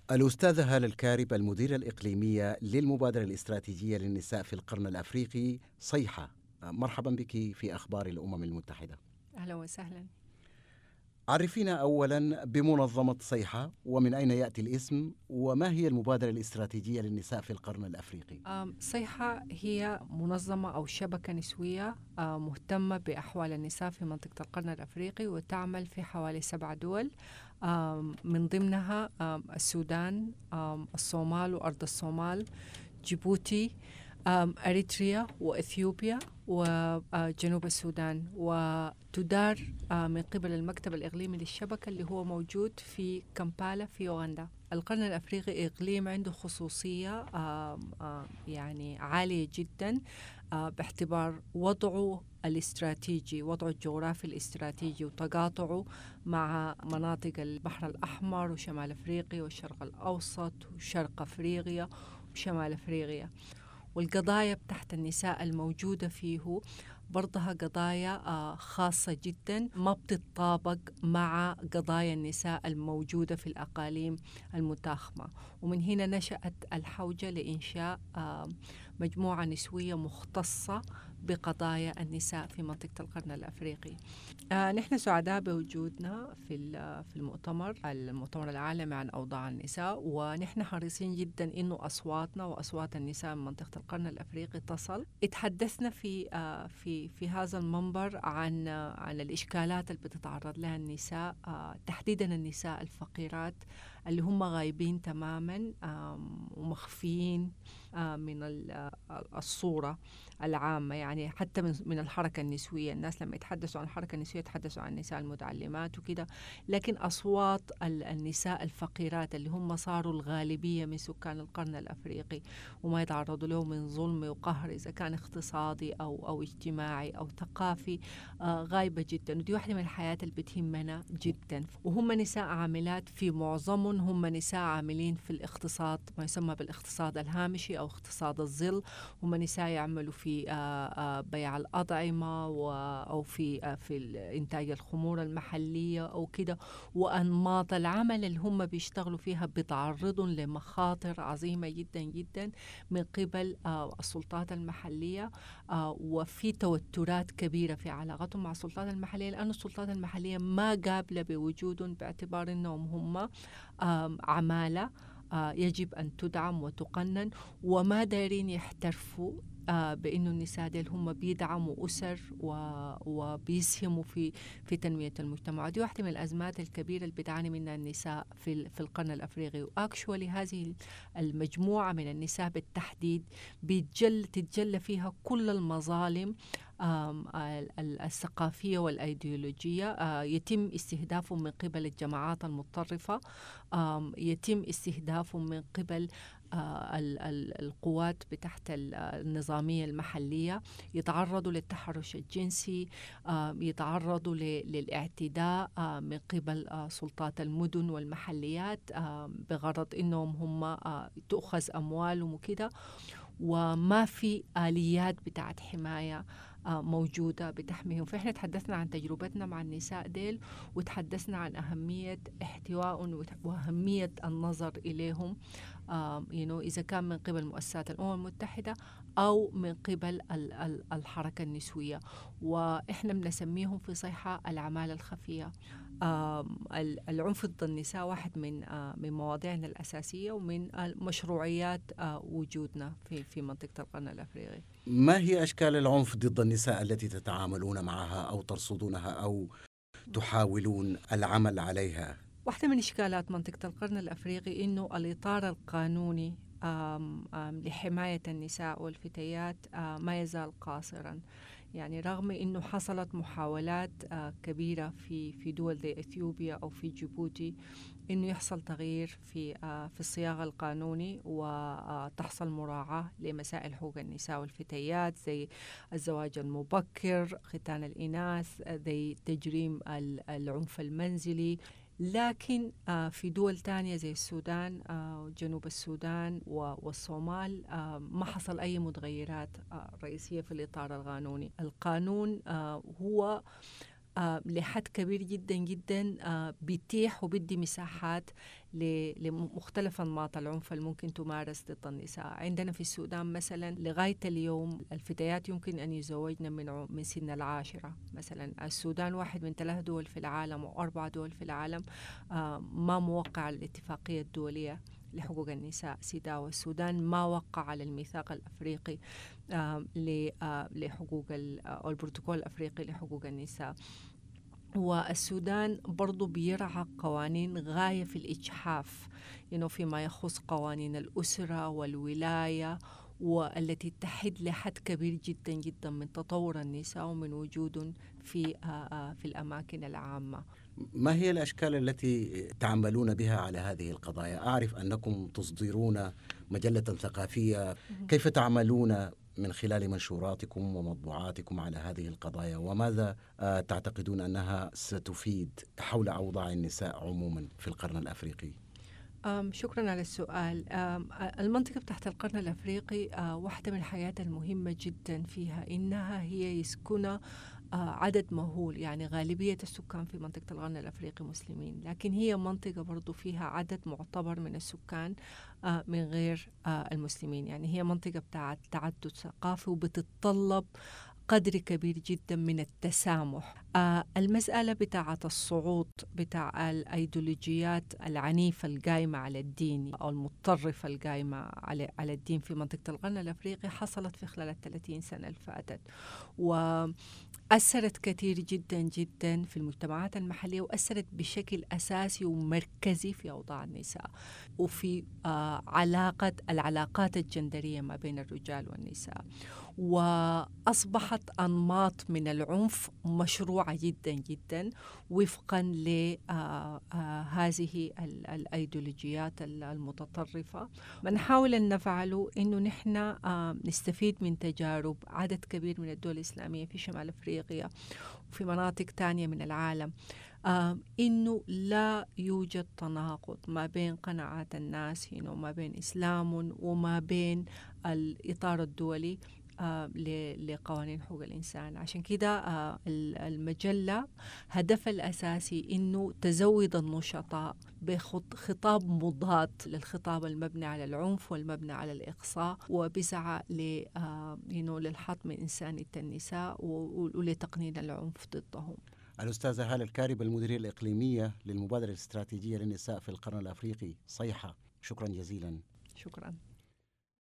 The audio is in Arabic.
الأستاذة هالة الكارب، المديرة الإقليمية للمبادرة الاستراتيجية للنساء في القرن الأفريقي صيحة. مرحبا بك في أخبار الأمم المتحدة. أهلا وسهلا. عرفينا أولا بمنظمة صيحة، ومن أين يأتي الاسم، وما هي المبادرة الاستراتيجية للنساء في القرن الأفريقي؟ صيحة هي منظمة أو شبكة نسوية مهتمة بأحوال النساء في منطقة القرن الأفريقي، وتعمل في حوالي 7 دول، من ضمنها السودان، الصومال وأرض الصومال، جيبوتي، أريتريا وإثيوبيا وجنوب السودان، وتدار من قبل المكتب الإقليمي للشبكة اللي هو موجود في كامبالا في أوغندا. القرن الأفريقي إقليم عنده خصوصية يعني عالية جدا، باعتبار وضعه الاستراتيجي، وضعه الجغرافي الاستراتيجي، وتقاطعه مع مناطق البحر الأحمر وشمال أفريقيا والشرق الأوسط وشرق أفريقيا وشمال أفريقيا. والقضايا بتاعت النساء الموجودة فيه برضها قضايا خاصة جدا، ما بتتطابق مع قضايا النساء الموجودة في الأقاليم المتاخمة. ومن هنا نشأت الحوجة لإنشاء مجموعة نسوية مختصة بقضايا النساء في منطقة القرن الأفريقي. نحن سعداء بوجودنا في المؤتمر العالمي عن أوضاع النساء، ونحن حريصين جدا إنه أصواتنا وأصوات النساء من منطقة القرن الأفريقي تصل. اتحدثنا في هذا المنبر عن الإشكالات اللي بتتعرض لها النساء، تحديدا النساء الفقيرات اللي هم غايبين تماما ومخفيين من الصورة العامة. يعني حتى من الحركة النسوية، الناس لما يتحدثوا عن الحركة النسوية يتحدثوا عن النساء المتعلمات وكده، لكن أصوات النساء الفقيرات اللي هم صاروا الغالبية من سكان القرن الأفريقي وما يتعرضوا له من ظلم وقهر، إذا كان اقتصادي أو اجتماعي أو ثقافي، غايبة جدا. ودي واحدة من الحياة اللي بتهمنا جدا. وهم نساء عاملات، في معظمهم هم نساء عاملين في الاقتصاد، ما يسمى بالاقتصاد الهامشي أو اقتصاد الظل. هم نساء يعملوا في بيع الأطعمة أو في إنتاج الخمور المحلية أو كده. وأنماط العمل اللي هم بيشتغلوا فيها بيتعرضوا لمخاطر عظيمة جدا جدا من قبل السلطات المحلية، وفي توترات كبيرة في علاقتهم مع السلطات المحلية، لأن السلطات المحلية ما قابلة بوجودهم باعتبار أنهم هم عمالة يجب أن تدعم وتقنن، وما دايرين يحترفوا بأنه النساء ديل هم بيدعموا أسر وبيسهموا في تنمية المجتمع. دي واحدة من الأزمات الكبيرة اللي بتعاني منها النساء في القرن الأفريقي. وأكشولي هذه المجموعة من النساء بالتحديد تتجلى فيها كل المظالم الثقافية والأيديولوجية، يتم استهدافهم من قبل الجماعات المتطرفة، يتم استهدافهم من قبل القوات بتحت النظامية المحلية، يتعرضوا للتحرش الجنسي، يتعرضوا للاعتداء من قبل سلطات المدن والمحليات، بغرض إنهم هم تأخذ أموالهم وكده. وما في آليات بتاعت حماية موجودة بتحميهم. فإحنا تحدثنا عن تجربتنا مع النساء ديل، وتحدثنا عن أهمية احتوائهم وأهمية النظر إليهم، إذا كان من قبل مؤسسات الأمم المتحدة أو من قبل الحركة النسوية. وإحنا بنسميهم في صيحة العمالة الخفية. العنف ضد النساء واحد من مواضيعنا الأساسية ومن مشروعيات وجودنا في منطقة القرن الأفريقي. ما هي أشكال العنف ضد النساء التي تتعاملون معها أو ترصدونها أو تحاولون العمل عليها؟ واحدة من إشكالات منطقة القرن الأفريقي إنه الإطار القانوني لحماية النساء والفتيات ما يزال قاصرا. يعني رغم إنه حصلت محاولات كبيرة في دول زي إثيوبيا أو في جيبوتي إنه يحصل تغيير في الصياغة القانوني، وتحصل مراعاة لمسائل حقوق النساء والفتيات، زي الزواج المبكر، ختان الإناث، زي تجريم العنف المنزلي. لكن في دول تانية زي السودان وجنوب السودان والصومال ما حصل أي متغيرات رئيسية في الإطار القانوني. القانون هو لحد كبير جدا جدا بيتيح وبيدي مساحات لمختلف أنماط العنف اللي ممكن تمارس ضد النساء. عندنا في السودان مثلا لغاية اليوم الفتيات يمكن أن يزوجن من سن 10. مثلا السودان واحد من 3 دول في العالم و4 دول في العالم ما موقع على الاتفاقية الدولية لحقوق النساء سيداو. والسودان ما وقع على الميثاق الأفريقي لحقوق أو البروتوكول الأفريقي لحقوق النساء. والسودان برضو بيرعى قوانين غاية في الإجحاف فيما يخص قوانين الأسرة والولاية، والتي تحد لحد كبير جدا جدا من تطور النساء ومن وجودهم في الأماكن العامة. ما هي الأشكال التي تعملون بها على هذه القضايا؟ أعرف أنكم تصدرون مجلة ثقافية، كيف تعملون من خلال منشوراتكم ومطبوعاتكم على هذه القضايا، وماذا تعتقدون أنها ستفيد حول أوضاع النساء عموما في القرن الأفريقي؟ شكرا على السؤال. المنطقة تحت القرن الأفريقي واحدة من الحاجات المهمة جدا فيها إنها هي يسكن عدد مهول، يعني غالبية السكان في منطقة القرن الأفريقي مسلمين، لكن هي منطقة برضو فيها عدد معتبر من السكان من غير المسلمين. يعني هي منطقة بتاعت تعدد ثقافي وبتتطلب قدر كبير جدا من التسامح. المسألة بتاعة الصعود بتاع الأيديولوجيات العنيفة القائمة على الدين أو المتطرفة القائمة على الدين في منطقة القرن الأفريقي حصلت في خلال 30 سنة اللي فاتت، وأثرت كثير جدا جدا في المجتمعات المحلية، وأثرت بشكل أساسي ومركزي في أوضاع النساء وفي العلاقات الجندرية ما بين الرجال والنساء. وأصبحت أنماط من العنف مشروعة جدا جدا وفقا لهذه الأيديولوجيات المتطرفة. ما نحاول أن نفعله إنه نحن نستفيد من تجارب عدد كبير من الدول الإسلامية في شمال أفريقيا وفي مناطق تانية من العالم، إنه لا يوجد تناقض ما بين قناعات الناس وما بين إسلام وما بين الإطار الدولي لقوانين حقوق الإنسان. عشان كده المجلة هدفها الأساسي إنه تزود النشطاء بخطاب مضاد للخطاب المبني على العنف والمبني على الإقصاء، وبسعى للحط من إنسانية النساء ولتقنين العنف ضدهم. الأستاذة هالة الكارب، المديرية الإقليمية للمبادرة الاستراتيجية للنساء في القرن الأفريقي صيحة، شكرا جزيلا. شكرا.